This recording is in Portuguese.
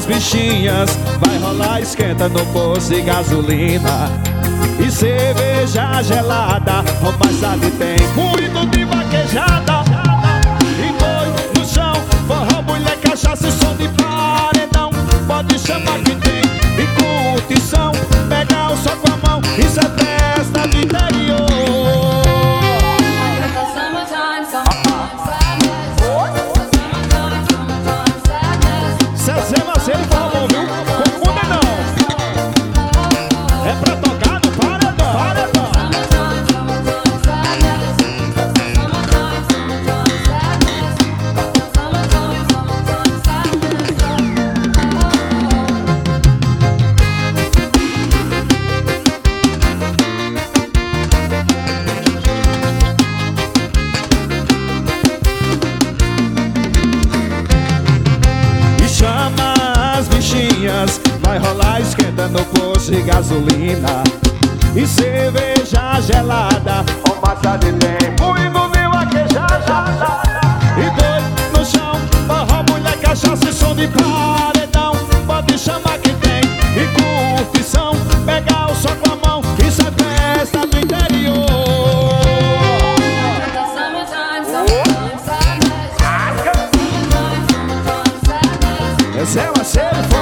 bichinhas, vai rolar esquenta no posto de gasolina. E cerveja gelada, mais tarde tem muito de vaquejada. E boi no chão, forró, mulher, cachaça e som de paredão. Pode chamar que tem, e curtição, pegar o sol com a mão, isso é festa do interior. Zé Marcelo fala bom, viu? Confunda não. É pra tocar no paredão. Chama as bichinhas, vai rolar esquenta no posto de gasolina. E cerveja gelada, o massa de tempo envolveu a queijada. E boi no chão, forró, mulher, cachaça e som de paredão. Pode chamar que tem, e curtição, pegar o sol com a mão, isso é festa do interior. Zé Marcelo.